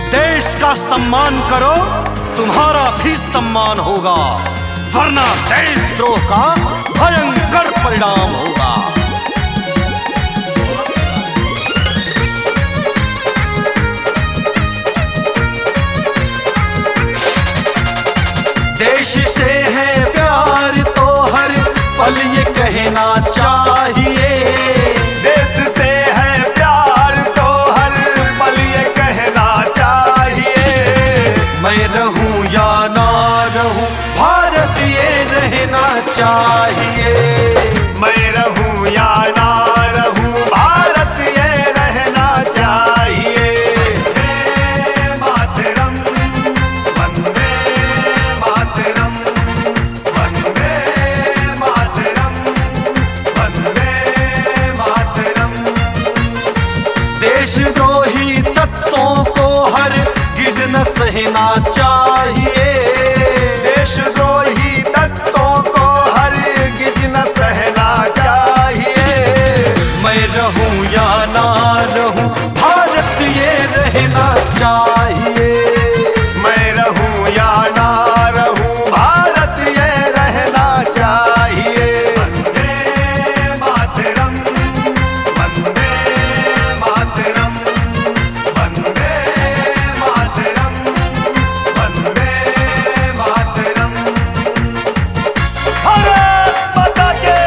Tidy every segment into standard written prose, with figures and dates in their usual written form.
देश का सम्मान करो, तुम्हारा भी सम्मान होगा, वरना देशद्रोह का भयंकर परिणाम होगा। देश से है प्यार तो हर पल ये कहना चाहिए। देश से है प्यार तो हर पल ये कहना चाहिए। मैं रहूं या ना रहूं, भारत ये रहना चाहिए। मैं रहूं या ना रहूं, भारत ये रहना चाहिए। वंदे मातरम, वंदे मातरम, वंदे मातरम, वंदे मातरम। देशद्रोही तत्वों को हर गिज न सहना चाहिए। देशद्रोही तत्वों को हरगिज न सहना चाहिए। मैं रहूं या ना रहूं, भारत ये रहना चाहिए। मैं रहूं या ना रहूं, भारत ये रहना चाहिए। वंदे मातरम, वंदे मातरम, वंदे मातरम, वंदे मातरम। भारत माता के,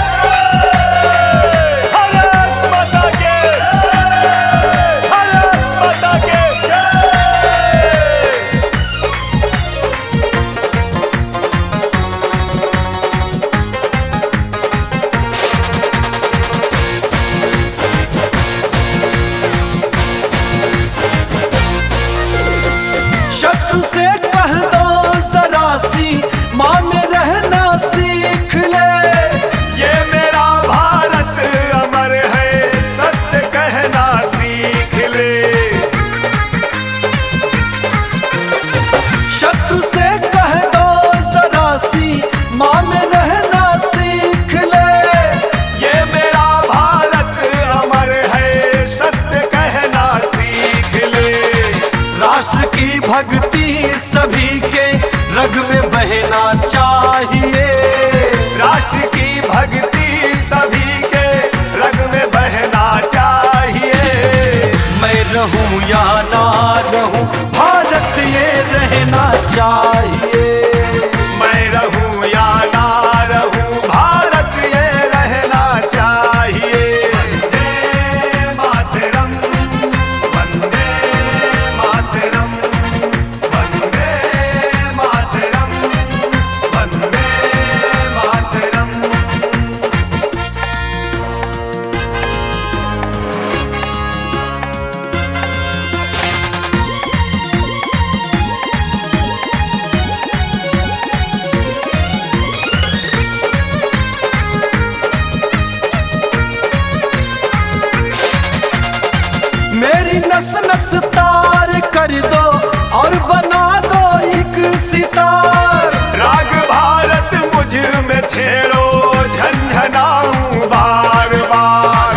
भारत माता के, भारत माता के जय। शत्रु से कह दो जरा सी माँ में रहना सीख ले। ये मेरा भारत अमर है, सत्य कहना सीख ले। शत्रु से कह दो जरा सी माँ में रहना सीख ले। ये मेरा भारत अमर है, सत्य कहना सीख ले। राष्ट्र की भक्ति सभी के रग में बहना चाहिए। राष्ट्र की भक्ति सभी के रग में बहना चाहिए। मैं रहूं या ना रहूं, भारत ये रहना चाहिए। मैं रहूं या ना रहूं, भारत ये रहना चाहिए। वंदे मातरम, वंदे मातरम, वंदे मातरम, वंदे मातरम। मेरी नस नस तार कर दो और बना दो एक सितार। राग भारत मुझ में छेड़ो, झंझनाऊं बार बार।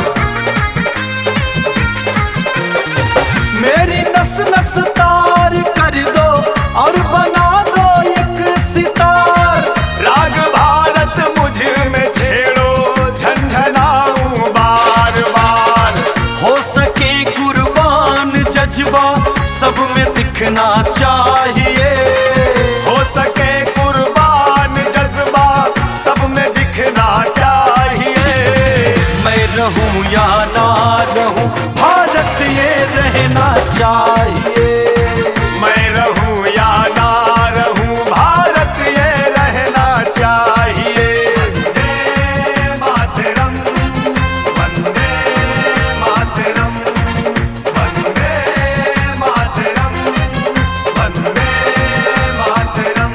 मेरी नस नस तार कर दो और बना दो एक सितार। राग भारत मुझ में छेड़ो, झंझनाऊं बार बार। हो सके कुर्बान जज्बा सब में दिखना चाहिए। हो सके कुर्बान जज्बा सब में दिखना चाहिए। मैं रहूं या ना रहूं, भारत ये रहना चाहिए। मैं रहूं या ना रहूं, भारत ये रहना चाहिए। वंदे मातरम, वंदे मातरम, वंदे मातरम, वंदे मातरम।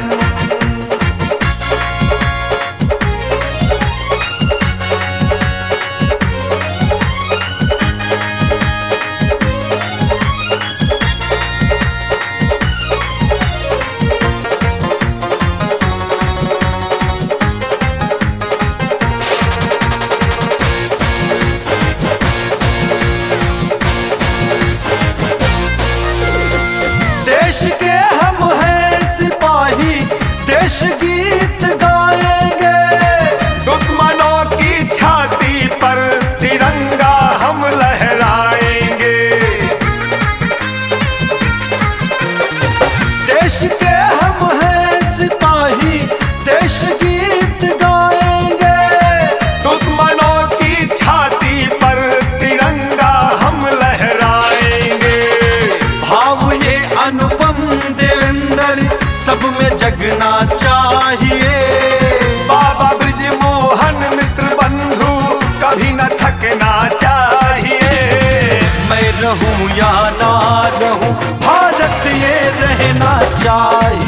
देश गीत गाएंगे, दुश्मनों की छाती पर तिरंगा हम लहराएंगे। देश के हम हैं सिपाही, देश गीत गाएंगे, दुश्मनों की छाती पर तिरंगा हम लहराएंगे। भाव ये अनुपम देवेंद्र सब में जगना चाहिए। बाबा ब्रिजमोहन मिश्र बंधु कभी न थकना चाहिए। मैं रहूं या ना रहूं, भारत ये रहना चाहिए।